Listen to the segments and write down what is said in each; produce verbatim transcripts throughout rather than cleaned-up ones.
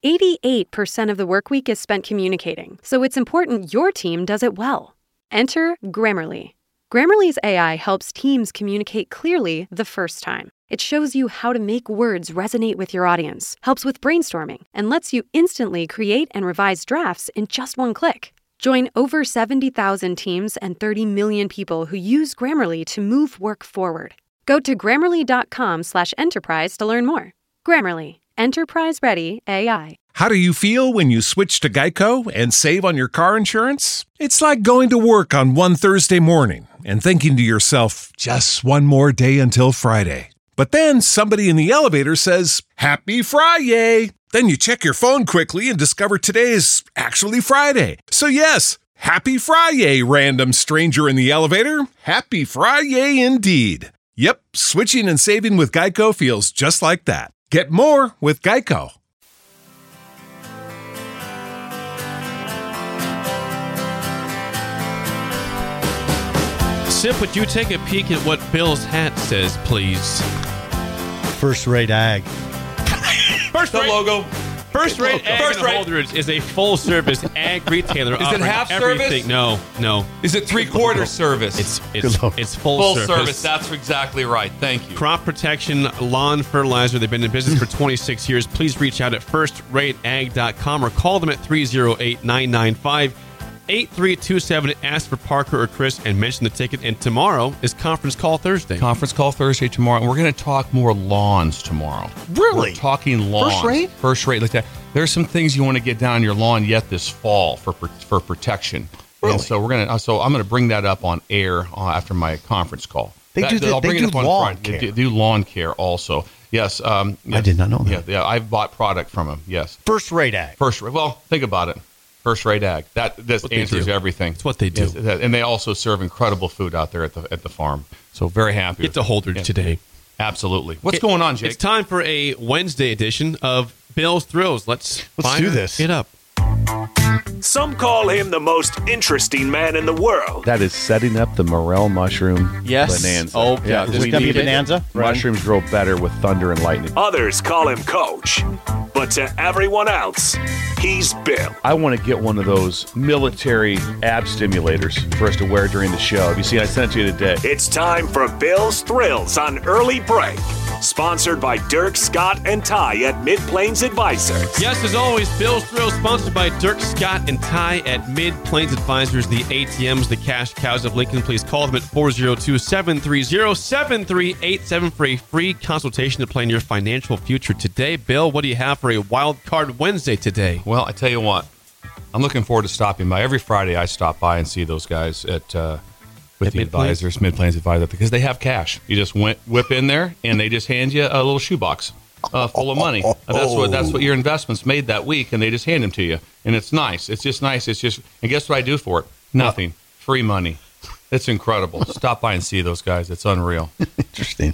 eighty-eight percent of the work week is spent communicating, so it's important your team does it well. Enter Grammarly. Grammarly's A I helps teams communicate clearly the first time. It shows you how to make words resonate with your audience, helps with brainstorming, and lets you instantly create and revise drafts in just one click. Join over seventy thousand teams and thirty million people who use Grammarly to move work forward. Go to grammarly.com slash enterprise to learn more. Grammarly, enterprise-ready A I. How do you feel when you switch to Geico and save on your car insurance? It's like going to work on one Thursday morning and thinking to yourself, just one more day until Friday. But then somebody in the elevator says, Happy Friday! Then you check your phone quickly and discover today is actually Friday. So yes, Happy Friday, random stranger in the elevator. Happy Friday indeed. Yep, switching and saving with Geico feels just like that. Get more with Geico. Sip, would you take a peek at what Bill's hat says, please? First Rate Ag. First the rate, logo. First Rate Ag First and rate. Holdridge is a full-service ag retailer. Is it offering half everything. service? No, no. Is it three-quarter service? It's it's it's full, full service. service. That's exactly right. Thank you. Crop protection, lawn fertilizer. They've been in business for twenty-six years. Please reach out at first rate ag dot com or call them at three oh eight, nine nine five, eight three two seven. Ask for Parker or Chris and mention the ticket. And tomorrow is Conference Call Thursday. Conference Call Thursday tomorrow. And we're going to talk more lawns tomorrow. Really? We're talking lawns. First rate? First rate like that. There's some things you want to get down your lawn yet this fall for for protection. Really? And so we're gonna. So I'm going to bring that up on air uh, after my conference call. They that, do the- I'll they bring do it up on lawn Friday. They care. do, do lawn care also. Yes. Um, yes. I did not know that. Yeah, yeah. I've bought product from them. Yes. First Rate Ag. First rate. Well, think about it. First rate ag. That this What they answers do. everything. It's what they do. Yes, that- and they also serve incredible food out there at the at the farm. So very happy. Get to Holdridge Yeah. today. Absolutely. What's It- going on, Jake? It's time for a Wednesday edition of Bill's Thrills. Let's Let's fire do this. it up. Some call him the most interesting man in the world. That is setting up the morel mushroom Yes. bonanza. Oh, yeah. Is this we going to be need it. Bonanza? Mushrooms grow better with thunder and lightning. Others call him Coach. But to everyone else, he's Bill. I want to get one of those military ab stimulators for us to wear during the show. Have you seen? I sent it to you today. It's time for Bill's Thrills on Early Break. Sponsored by Dirk, Scott, and Ty at Mid-Plains Advisors. Yes, as always, Bill's Thrills, sponsored by Dirk, Scott, and Ty at Mid-Plains Advisors, the A T Ms, the cash cows of Lincoln. Please call them at four oh two, seven three oh, seven three eight seven for a free consultation to plan your financial future today. Bill, what do you have for a Wild Card Wednesday today? Well, I tell you what, I'm looking forward to stopping by. Every Friday I stop by and see those guys at uh, with At the Mid-Plains? advisors, Mid-Plains Advisor, because they have cash. You just went, whip in there and they just hand you a little shoebox uh, full of money. And that's what that's what your investments made that week, and they just hand them to you. And it's nice. It's just nice. It's just, and guess what I do for it? Nothing. Free money. It's incredible. Stop by and see those guys. It's unreal. Interesting.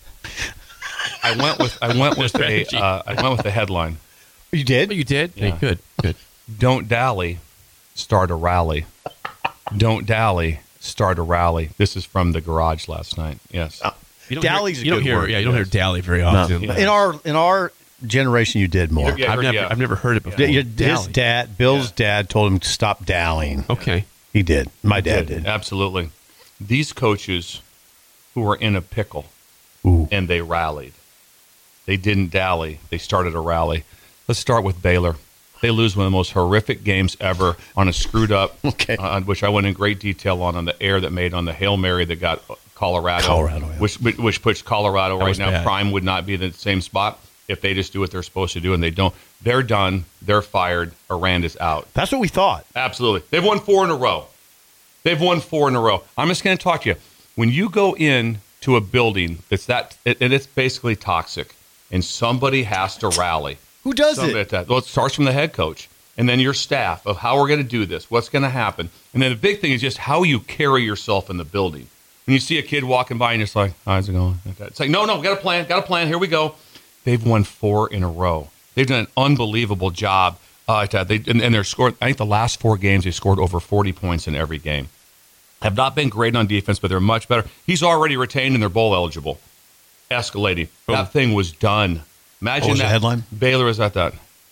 I went with I went with a Strategy. uh, I went with the headline. You did? Oh, you did? Yeah. Hey, good, good. Don't dally, start a rally. Don't dally, start a rally. This is from the garage last night. Yes. You don't Dally's hear, a you don't good hear, word, Yeah, you don't yes. hear dally very often. Yeah. In our in our generation, you did more. Yeah, I've, never, yeah. I've never heard it before. Yeah, your- his Dally. dad, Bill's dad, told him to stop dallying. Okay. He did. My dad did. Absolutely. These coaches who were in a pickle Ooh. and they rallied. They didn't dally. They started a rally. Let's start with Baylor. They lose one of the most horrific games ever on a screwed up, Okay. uh, which I went in great detail on, on the air that made on the Hail Mary that got Colorado. Colorado, yeah. Which which puts Colorado That right was now. bad. Prime would not be in the same spot if they just do what they're supposed to do, and they don't. They're done. They're fired. Aranda's out. That's what we thought. Absolutely. They've won four in a row. They've won four in a row. I'm just going to talk to you. When you go in to a building that's that, and it's basically toxic, and somebody has to rally. Who does Somebody it? at that. Well, it starts from the head coach, and then your staff of how we're going to do this, what's going to happen, and then the big thing is just how you carry yourself in the building. When you see a kid walking by, and you're just like, how's it going? It's like, no, no, we got a plan, got a plan. Here we go. They've won four in a row. They've done an unbelievable job. Uh, at that. They and, and they're scored. I think the last four games they scored over forty points in every game. Have not been great on defense, but they're much better. He's already retained and they're bowl eligible. Escalating. Boom. That thing was done. Imagine What was that. the headline? Baylor is at that.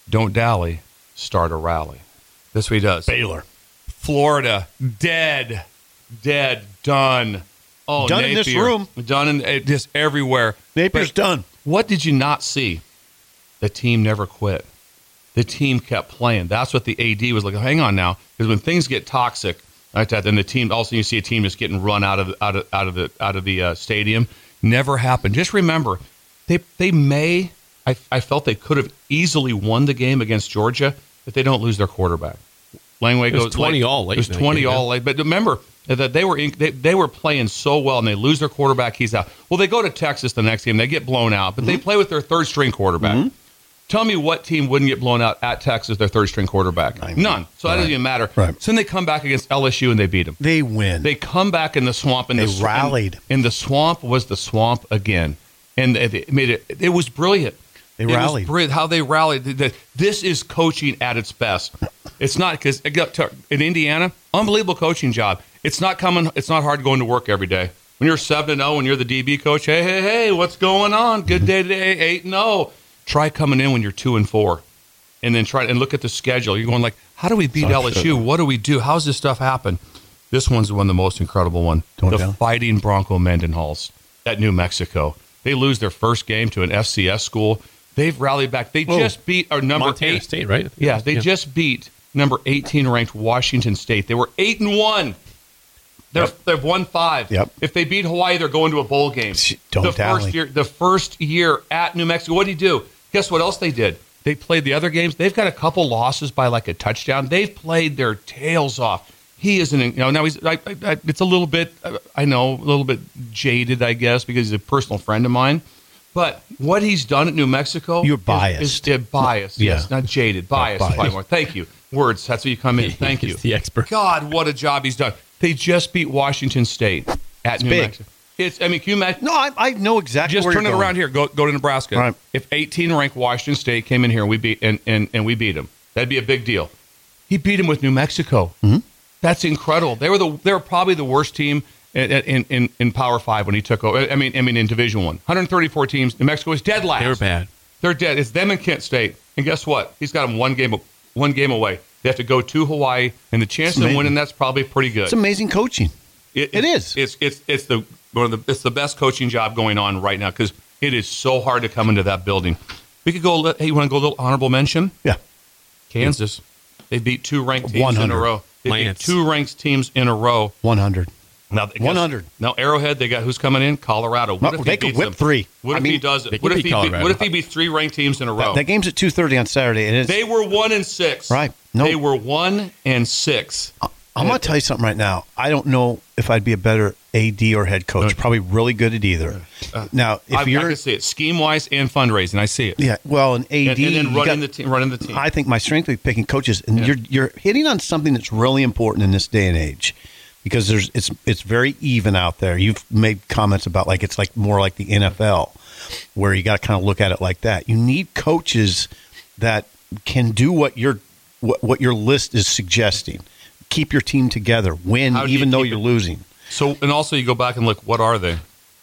Don't dally. Start a rally. That's what he does. Baylor. Florida, dead, dead, done. Oh, Done Napier, in this room. Done in uh, just everywhere. Napier's But done. What did you not see? The team never quit. The team kept playing. That's what the A D was like. Hang on now, because when things get toxic like that, then the team also you see a team just getting run out of out of out of the out of the uh, stadium. Never happened. Just remember, they they may. I I felt they could have easily won the game against Georgia if they don't lose their quarterback. Langway It was goes twenty late. all late It was in that twenty game, all yeah. late. But remember that they were in, they, they were playing so well, and they lose their quarterback. He's out. Well, they go to Texas the next game. They get blown out, but Mm-hmm. they play with their third string quarterback. Mm-hmm. Tell me what team wouldn't get blown out at Texas, their third string quarterback? I mean, None. So that right. doesn't even matter. Right. So then they come back against L S U and they beat them. They win. They come back in the swamp, and They the sw- rallied. And, and the swamp was the swamp again, and it made it. It was brilliant. They it rallied. Was brilliant how they rallied. The- This is coaching at its best. It's not because in Indiana, unbelievable coaching job. It's not coming. It's not hard going to work every day. When you're seven and zero, and you're the D B coach, hey, hey, hey, what's going on? Good day today, eight and zero. Try coming in when you're two and four, and then try and look at the schedule. You're going like, how do we beat Such L S U? a- What do we do? How's this stuff happen? This one's one of the most incredible one. Don't the tell. Fighting Bronco Mendenhalls at New Mexico. They lose their first game to an F C S school. They've rallied back. They Whoa. just beat our number Montana eight. State, right? Yeah, they just beat number eighteen ranked Washington State. They were eight and one. They're, Yep. They've won five. Yep. If they beat Hawaii, they're going to a bowl game. Don't the dally. first year, the first year at New Mexico. What do you do? Guess what else they did? They played the other games. They've got a couple losses by like a touchdown. They've played their tails off. He isn't, you know. Now he's. I, I, I, it's a little bit. I know, a little bit jaded, I guess, because he's a personal friend of mine. But what he's done at New Mexico, You're is- biased. Is, is biased. Yeah. Yes, not jaded. Biased. biased. Probably more. Thank you. Words. That's what you come in. Thank you. He's the expert. God, what a job he's done. They just beat Washington State at New big. Mexico. It's. I mean, can you imagine? No, I, I know exactly Just where turn it you're going. around here. Go go to Nebraska. Right. If eighteen ranked Washington State came in here and we beat and, and, and we beat them, that'd be a big deal. He beat him with New Mexico. Mm-hmm. That's incredible. They were the they were probably the worst team in in, in, in Power Five when he took over. I mean I mean in Division One. one hundred thirty-four teams. New Mexico is dead last. They were bad. They're dead. It's them and Kent State. And guess what? He's got them one game one game away. They have to go to Hawaii, and the chance of them amazing. winning that's probably pretty good. It's amazing coaching. It, It is. It's it's it's the one of the it's the best coaching job going on right now because it is so hard to come into that building. We could go. Hey, you want to go a little honorable mention? Yeah. Kansas. They beat two ranked teams one in hundred. a row. They Lance. beat two ranked teams in a row. one hundred. Now guess- one hundred. Now Arrowhead. They got who's coming in? Colorado. What No, if they he could beats whip them? three. What I if he mean, does they it? could What if beat he beat, Colorado. what if he beats three ranked teams in a row? That game's at two thirty on Saturday. And it's, They were one and six. Right. No. They were one and six. I'm going to tell you something right now. I don't know if I'd be a better A D or head coach. Probably really good at either. Now, if I, I you're, can see it scheme wise and fundraising. I see it. yeah, well, an A D, And, and then you running got- the team. Running the team. I think my strength would be picking coaches, and Yeah. you're you're hitting on something that's really important in this day and age, because there's it's it's very even out there. You've made comments about like it's like more like the N F L, where you got to kind of look at it like that. You need coaches that can do what your what, what your list is suggesting. Keep your team together, win How do you even though keep you're it- losing. So, and also you go back and look, what are they?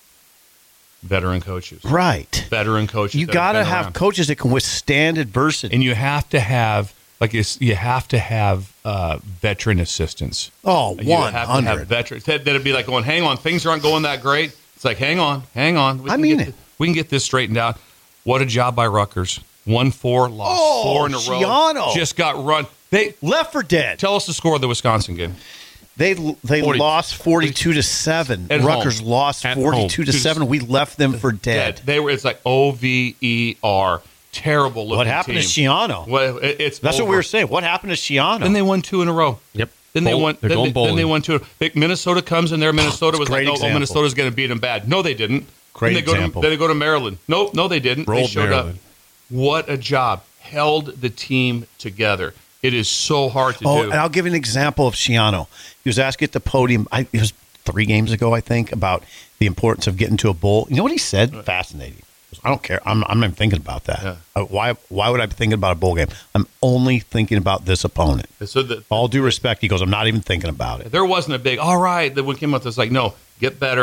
Veteran coaches. Right. Veteran coaches. You that got to been have around. coaches that can withstand adversity. And you have to have, like, it's, you have to have uh, veteran assistants. oh, You one have to have hundred. veterans. That, that'd be like going, hang on, things aren't going that great. It's like, hang on, hang on. We I can mean get it. thi- we can get this straightened out. What a job by Rutgers. Won four, lost Oh, four in a row. Schiano. Just got run. They Left for dead. Tell us the score of the Wisconsin game. They they forty lost forty-two to seven. At Rutgers home. lost At forty-two home. to seven. We left them for dead. They were. It's like O V E R. Terrible looking What happened team. to Schiano? Well, it- it's That's what over. we were saying. What happened to Schiano? Then they won two in a row. Yep. Then they Bowl- won. They're Then going they, bowling. then they won two. Big Minnesota comes in there. Minnesota was like, Great oh, oh, example. Minnesota's going to beat them bad. No, they didn't. Great then they go example. To, then they go to Maryland. Nope, no, they didn't. Rolled they showed Maryland. up. What a job! Held the team together. It is so hard to oh, do. and I'll give you an example of Schiano. He was asked at the podium. I, it was three games ago, I think, about the importance of getting to a bowl. You know what he said? Fascinating. I don't care. I'm, I'm not even thinking about that. Yeah. Uh, why? Why would I be thinking about a bowl game? I'm only thinking about this opponent. so the, All due respect, he goes, I'm not even thinking about it. there wasn't a big. All right, that one came up. It's like, no, get better.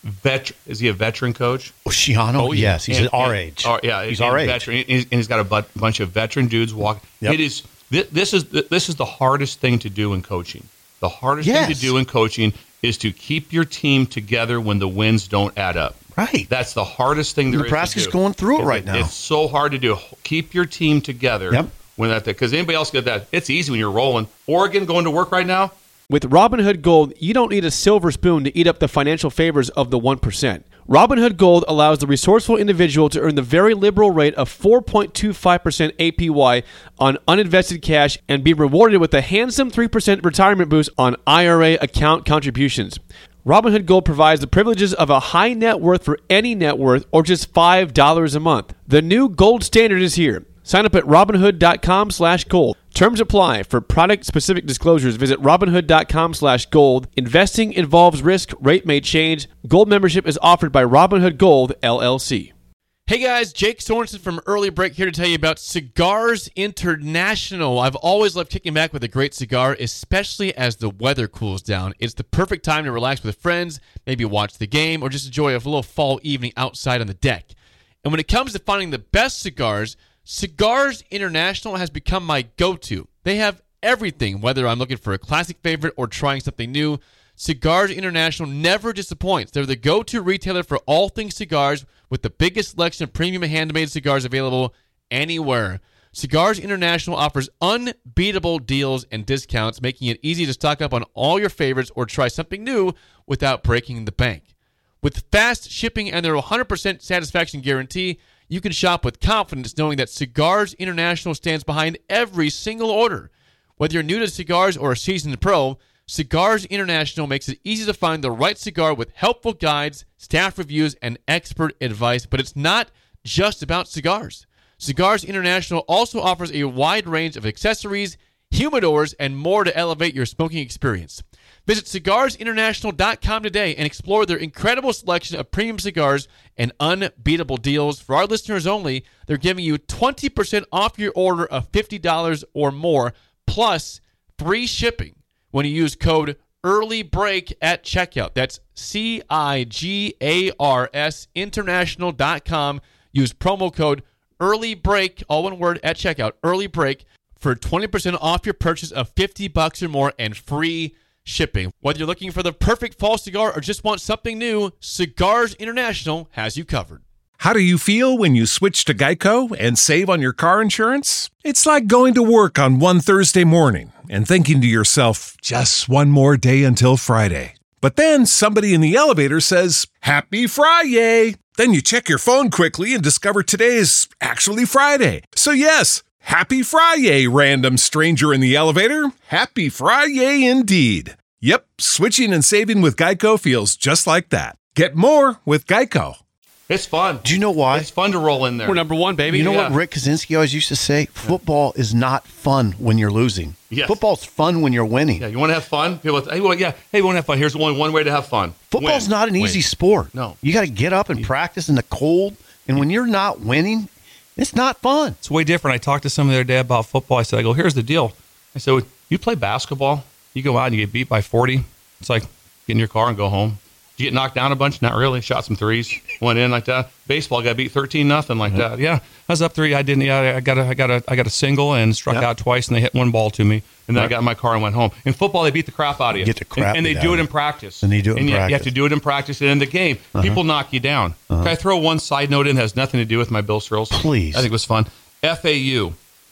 vet. Is he a veteran coach? Oh, Shiano? Oh, yeah. Yes, he's And- our and- age. oh, yeah, he's and our age. veteran. And he's, and he's got a bu- bunch of veteran dudes walking. Yep. It is this, this is this is the hardest thing to do in coaching. The hardest Yes. thing to do in coaching is to keep your team together when the wins don't add up. Right. That's the hardest thing there Nebraska's is to do. going through it It's- right now. It's so hard to do. Keep your team together. Yep. When that because anybody else get that. It's easy when you're rolling. Oregon going to work right now. With Robinhood Gold, you don't need a silver spoon to eat up the financial favors of the one percent. Robinhood Gold allows the resourceful individual to earn the very liberal rate of four point two five percent A P Y on uninvested cash and be rewarded with a handsome three percent retirement boost on I R A account contributions. Robinhood Gold provides the privileges of a high net worth for any net worth or just five dollars a month. The new gold standard is here. Sign up at Robinhood.com slash gold. Terms apply. For product-specific disclosures, visit Robinhood.com slash gold. Investing involves risk. Rate may change. Gold membership is offered by Robinhood Gold, L L C. Hey guys, Jake Sorensen from Early Break here to tell you about Cigars International. I've always loved kicking back with a great cigar, especially as the weather cools down. It's the perfect time to relax with friends, maybe watch the game, or just enjoy a little fall evening outside on the deck. And when it comes to finding the best cigars, Cigars International has become my go-to. They have everything, whether I'm looking for a classic favorite or trying something new. Cigars International never disappoints. They're the go-to retailer for all things cigars with the biggest selection of premium handmade cigars available anywhere. Cigars International offers unbeatable deals and discounts, making it easy to stock up on all your favorites or try something new without breaking the bank. With fast shipping and their one hundred percent satisfaction guarantee, you can shop with confidence knowing that Cigars International stands behind every single order. Whether you're new to cigars or a seasoned pro, Cigars International makes it easy to find the right cigar with helpful guides, staff reviews, and expert advice. But it's not just about cigars. Cigars International also offers a wide range of accessories, humidors, and more to elevate your smoking experience. Visit cigars international dot com today and explore their incredible selection of premium cigars and unbeatable deals. For our listeners only, they're giving you twenty percent off your order of fifty dollars or more, plus free shipping when you use code EARLYBREAK at checkout. That's C I G A R S international dot com. Use promo code EARLYBREAK, all one word, at checkout, EARLYBREAK, for twenty percent off your purchase of fifty bucks or more and free shipping. Whether you're looking for the perfect fall cigar or just want something new, Cigars International has you covered. How do you feel when you switch to Geico and save on your car insurance? It's like going to work on one Thursday morning and thinking to yourself, just one more day until Friday. But then somebody in the elevator says, Happy Friday! Then you check your phone quickly and discover today's actually Friday. So yes, Happy Friday, random stranger in the elevator. Happy Friday indeed. Yep, switching and saving with Geico feels just like that. Get more with Geico. It's fun. Do you know why? It's fun to roll in there. We're number one, baby. You know Yeah. what Rick Kaczynski always used to say? Football is not fun when you're losing. Yes. Football's fun when you're winning. Yeah, you want to have fun? People, hey, well, yeah, hey, you want to have fun? Here's only one way to have fun. Football's Win. not an easy Win. sport. No. You got to get up and practice in the cold. And when you're not winning, it's not fun. It's way different. I talked to somebody the other day about football. I said, I go, here's the deal. I said, you play basketball, you go out and you get beat by forty. It's like get in your car and go home. Did you get knocked down a bunch? Not really. Shot some threes, went in like that. Baseball got beat thirteen nothing like that. Yeah, I was up three. I didn't. Yeah, I got a, I got a, I got a single and struck Yeah. out twice, and they hit one ball to me, and then Right. I got in my car and went home. In football, they beat the crap out of you. Get the crap and, and they beat do out it of in you. practice. And they do it in and you, you have practice. to do it in practice and in the game. People knock you down. Can I throw one side note in that has nothing to do with my Bill Thrills? Please. I think it was fun. F A U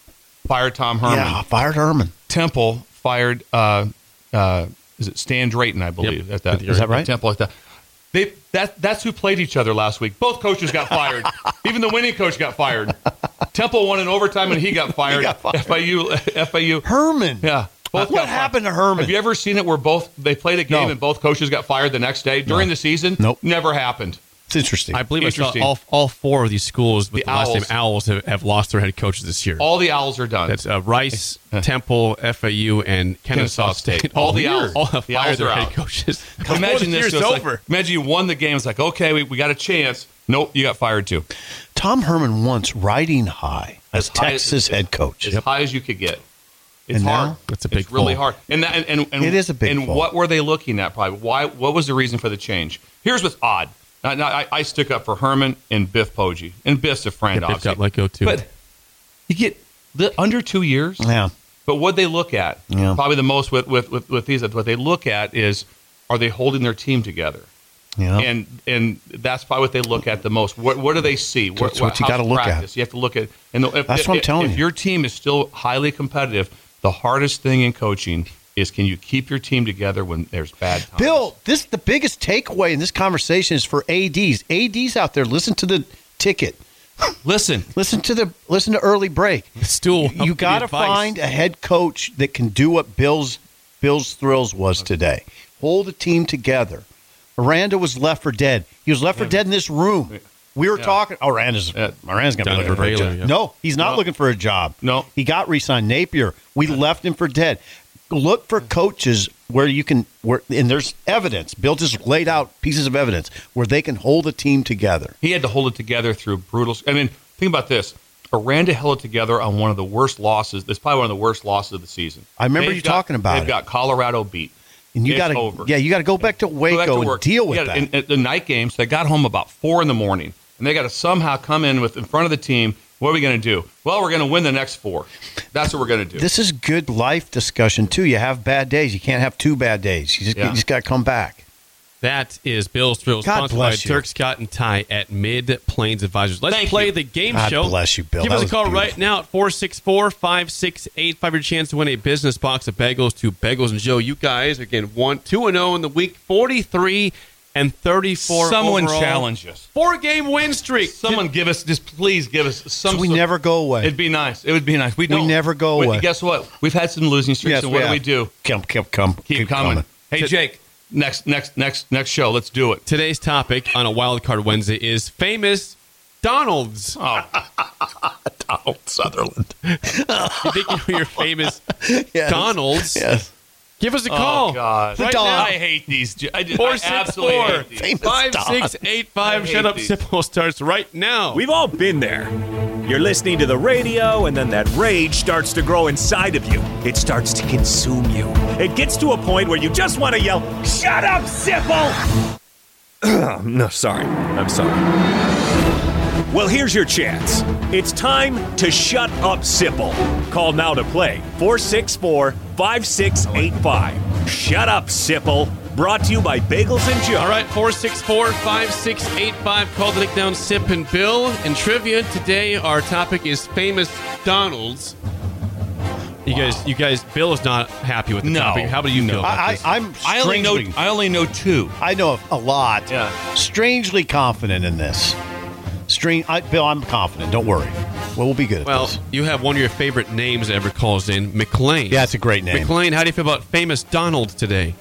fired Tom Herman. Yeah, fired Herman. Temple fired, uh, uh, is it Stan Drayton, I believe, Yep. at that. Is that right? Temple at that. They, that, that's who played each other last week. Both coaches got fired. Even the winning coach got fired. Temple won in overtime and he got fired. got fired. F A U, F A U. Herman. Yeah. Both What got happened fired. to Herman? Have you ever seen it where both they played a game No. and both coaches got fired the next day during No. the season? Nope. Never happened. It's interesting. I believe I saw Interesting. all, all four of these schools with The the, last name Owls. Owls have, have lost their head coaches this year. All the Owls are done. That's uh, Rice, Temple, F A U, and Kennesaw, Kennesaw State. State. All the year. Owls. all have The fired Owls their are head out. coaches. Imagine the this. year's so it's over. Like, imagine you won the game. It's like, okay, we, we got a chance. Nope, you got fired too. Tom Herman once riding high as As high Texas as- head coach. As high as you could get. It's And hard. now? That's a big It's really fall. hard. And, that, and, and, and It is a big And fall. what were they looking at? Probably why? What was the reason for the change? Here's what's odd. Now, now, I, I stick up for Herman and Biff Poggi, and Biff's a friend. Yeah, Biff obviously. got let go, too. But you get the, under two years. Yeah. But what they look at, Yeah. probably the most with, with, with, with these, what they look at is, are they holding their team together? Yeah. And and that's probably what they look at the most. What what do they see? That's what you how's gotta look at. practice? You have to look at. And if, That's if, what I'm if, telling if you. your team is still highly competitive, the hardest thing in coaching is can you keep your team together when there's bad times? Bill, this the biggest takeaway in this conversation is for A Ds. A Ds out there, listen to the ticket. listen, Listen to the listen to early break. Stool. You, you got to find a head coach that can do what Bill's Bill's Thrills was today. Hold a team together. Aranda was left for dead. He was left for dead in this room. We were Yeah. talking. Oh, Aranda's Yeah. Aranda's going to be Down looking at for a Baylor, job. yeah. No, he's not No. looking for a job. No. he got re-signed. Napier. We left him for dead. Look for coaches where you can where and there's evidence. Bill just laid out pieces of evidence where they can hold a team together. he had to hold it together through brutal. I mean, think about this. Aranda held it together on one of the worst losses. That's probably one of the worst losses of the season. I remember They've you got- talking about They've it. got Colorado beat. And you It's got to over. yeah, you got to go back to Go Waco back to and work. deal with Yeah, that. and- and the night games, they got home about four in the morning, and they got to somehow come in with in front of the team. What are we going to do? Well, we're going to win the next four. That's what we're going to do. This is good life discussion too. You have bad days. You can't have two bad days. You just, Yeah. you just got to come back. That is Bill's Thrills, God sponsored by bless you. Dirk Scott and Ty at Mid Plains Advisors. Let's Thank play you. the game God show. bless you, Bill. Give That us a was call beautiful. right now at four six four, five six eight five. Your chance to win a business box of bagels to Bagels and Joe. You guys are getting one, two and zero in the week, forty-three and thirty-four. Someone overall. challenge us. Four game win streak. Someone give us, just please give us some. So we sort- never go away. It'd be nice. It would be nice. We don't. never go Wait, away. Guess what? We've had some losing streaks, Yes, and we what do have. we do? Come, come, come. Keep, coming. Hey, Jake. Next, next, next, next show. Let's do it. Today's topic on a Wild Card Wednesday is famous Donalds. Oh, Donald Sutherland. You think you know your famous Yes. Donalds? Yes. Give us a call. oh God! Right Don- now. I hate these. j- I, just, Four I six absolutely four hate these. Famous five Don. six eight five. I Shut hate up, these. Simple starts right now. We've all been there. You're listening to the radio, and then that rage starts to grow inside of you. It starts to consume you. It gets to a point where you just want to yell, "Shut up, Sipple!" No, sorry. I'm sorry. Well, here's your chance. It's time to shut up, Sipple. Call now to play four six four, five six eight five. Shut up, Sipple. Brought to you by Bagels and Joe. All right, four six four, five six eight five. Call the Nick Down Sip and Bill. In trivia today, our topic is famous Donalds. You guys, you guys, Bill is not happy with the No. topic. How about you feel about I, this? I, I'm I only know. strangely, I only know two. I know a lot. Yeah. Strangely confident in this. Strange, I, Bill, I'm confident. Don't worry. Well, we'll be good at Well, this. you have one of your favorite names that ever calls in, McLean. Yeah, it's a great name. McLean, how do you feel about famous Donald today?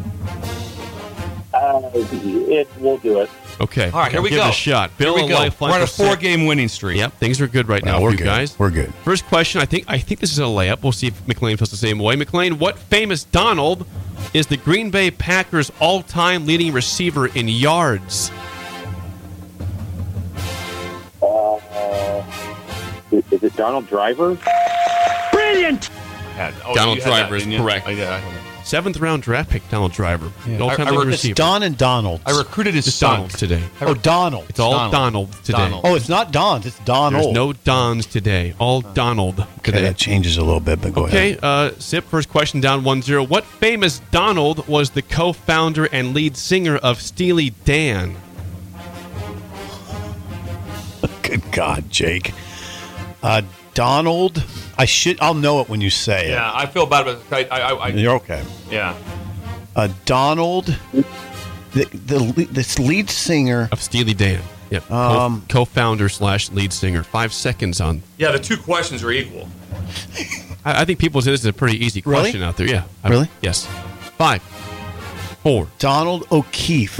Uh, it will do it. Okay. All right, here we Give go. it a shot. Bill, Here we a go. lifeline We're on a for Sip. four-game winning streak. Yep, things are good right No, now we're for you good. guys. We're good. First question, I think I think this is a layup. We'll see if McLean feels the same way. McLean, what famous Donald is the Green Bay Packers' all-time leading receiver in yards? Uh, is, is it Donald Driver? Brilliant! Had- oh, Donald you had that, Driver is didn't you? correct. I, yeah, I had that. Seventh round draft pick, Donald Driver. Yeah. All-time I- I leading re- It's receiver. Don and Donald. I recruited his It's son. Donald's today. Oh, Donald. It's all Donald. Donald, today. Donald. Oh, it's not Don's. It's Donald. There's no Dons today. All Donald Okay, today. that changes a little bit, but go ahead. Okay, uh, Sip, first question down one zero. What famous Donald was the co-founder and lead singer of Steely Dan? Good God, Jake. Uh, Donald. I should. I'll know it when you say Yeah, I feel bad about it. I, I, I, it. You're okay. yeah. Uh, Donald. The, the le- this lead singer. Of Steely Dan. Yep. Co- Um, co-founder slash lead singer. Five seconds on. Yeah, the two questions are equal. I, I think people say this is a pretty easy Really? question out there. Yeah. I- Really? yes. Five. Four. Donald O'Keefe.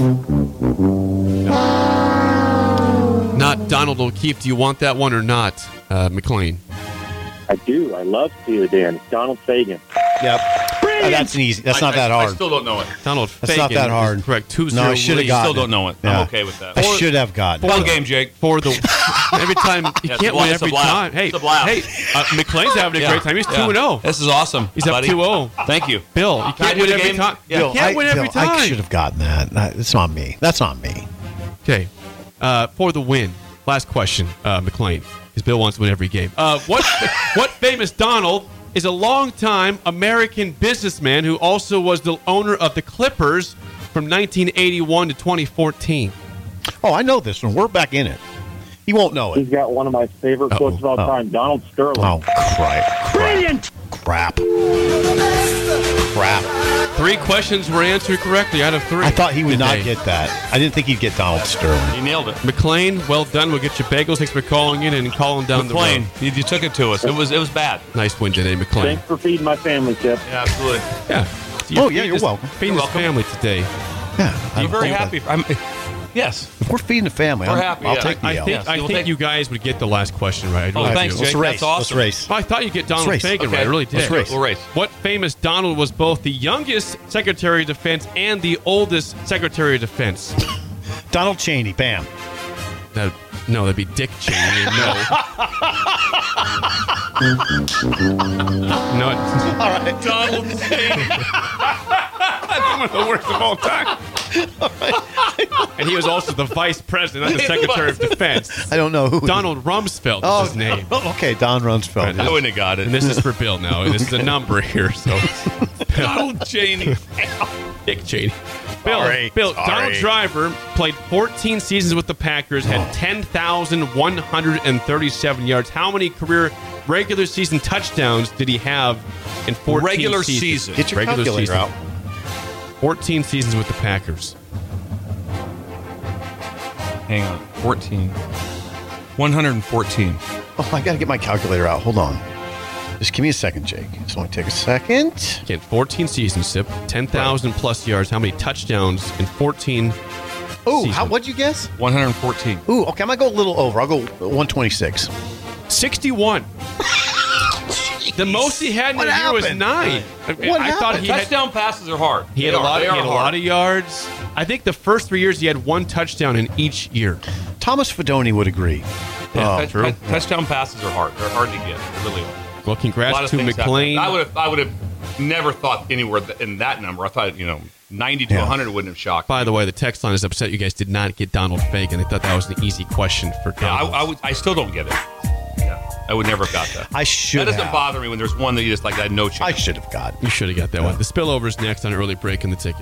Not Donald O'Keefe. Do you want that one or not, uh, McLean? I do. I love Steely Dan. It's Donald Fagen. Yep. Uh, that's an easy. That's I- not that I, hard. I still don't know it. Donald That's Fagen not that is hard. Correct. Two No, zero. I should have lead. got Still it. don't know it. Yeah. I'm okay with that. I should have gotten. One it. game, Jake. For the Every time you Yeah, can't it's win a every blast. time. Hey, It's a blast. hey, uh, McClain's having a Yeah. great time. He's two Yeah. and zero. This is awesome. He's buddy. up two zero. Thank you. Bill, you Can I can't do win the every game? time. Yeah. You Bill, can't I, win every Bill, time. I should have gotten that. That- It's on me. That's on me. Okay, uh, for the win. Last question, uh, McClain, because Bill wants to win every game. Uh, what what famous Donald is a longtime American businessman who also was the owner of the Clippers from nineteen eighty-one to twenty fourteen? Oh, I know this one. We're back in it. He won't know it. He's got one of my favorite Uh-oh. quotes of all Oh. time, Donald Sterling. Oh, crap. Brilliant. Crap. Crap. Three questions were answered correctly out of three. I thought he would not today. get that. I didn't think he'd get Donald Sterling. You nailed it. McClain, well done. We'll get you bagels. Thanks for calling in and calling down McClain, the road. you, you took it to us. It was it was bad. Nice win today, McClain. Thanks for feeding my family, Chip. Yeah, absolutely. Yeah. Oh, yeah, feed you're his- welcome. Feeding You're his welcome. family today. Yeah. I I'm very think happy. I'm, yes. If we're feeding the family, We're I'm, happy, I'll yeah. take the I L. think Yes, I you'll think take- you guys would get the last question right. I Oh, really thanks, do. Jake. Let's race. That's awesome. Let's race. I thought you'd get Donald race. Fagan Okay. right. I really did. Let's race. We'll race. What famous Donald was both the youngest Secretary of Defense and the oldest Secretary of Defense? Donald Cheney, bam. That, no, that'd be Dick Cheney. No. no. it- All right. Donald Cheney. One of the worst of all time. And he was also the Vice President, not the Secretary of Defense. I don't know who. Donald Rumsfeld Oh, is his name. Okay, Don Rumsfeld. I wouldn't have got it. And this is for Bill now. And this is a number here. So Donald Cheney. Dick Cheney. Bill, Sorry. Bill Sorry. Donald Driver played fourteen seasons with the Packers, had ten thousand one hundred thirty-seven yards. How many career regular season touchdowns did he have in fourteen Regular seasons? season. Get your Regular calculator season. out. fourteen seasons with the Packers. Hang on. fourteen. one hundred fourteen. Oh, I got to get my calculator out. Hold on. Just give me a second, Jake. It's only take a second. Again, fourteen seasons, Sip. ten thousand plus yards. How many touchdowns in fourteen Oh, seasons? how? What'd you guess? one hundred fourteen. Ooh, okay. I might go a little over. I'll go one twenty-six. sixty-one. The most he had in What a year was happened? nine. I, What I thought happened? he had, Touchdown passes are hard. he had They a are. lot. They He had are a lot hard. of yards. I think the first three years he had one touchdown in each year. Thomas Fedoni would agree. Yeah, Oh, touch- true. touch- touchdown passes are hard. They're hard to get. They really are. Well, A lot congrats of to things happen. McClain. I would have. I would have never thought anywhere th- in that number. I thought you know ninety to Yeah. one hundred wouldn't have shocked. By me. the way, the text line is upset you guys did not get Donald Fagan. They thought that was an easy question for yeah, I, Donald. I would. I still don't get it. Yeah, I would never have got that. I should That doesn't have. bother me when there's one that you just like. I had no chance. I should have got. You should have got that one. The spillover is next on Early Break in the Ticket.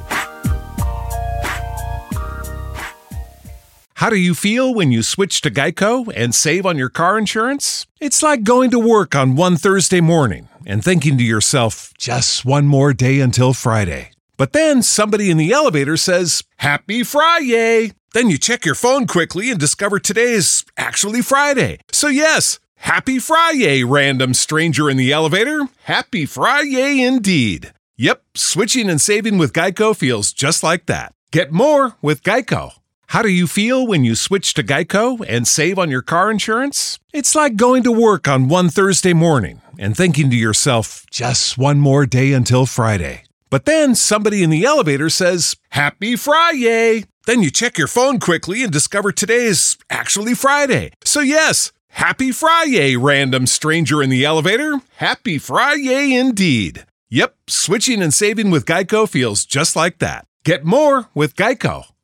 How do you feel when you switch to Geico and save on your car insurance? It's like going to work on one Thursday morning and thinking to yourself, just one more day until Friday. But then somebody in the elevator says, Happy Friday! Then you check your phone quickly and discover today is actually Friday. So yes, Happy Friday, random stranger in the elevator. Happy Friday indeed. Yep, switching and saving with Geico feels just like that. Get more with Geico. How do you feel when you switch to Geico and save on your car insurance? It's like going to work on one Thursday morning and thinking to yourself, just one more day until Friday. But then somebody in the elevator says, Happy Friday! Then you check your phone quickly and discover today is actually Friday. So yes, Happy Friday, random stranger in the elevator. Happy Friday indeed. Yep, switching and saving with Geico feels just like that. Get more with Geico.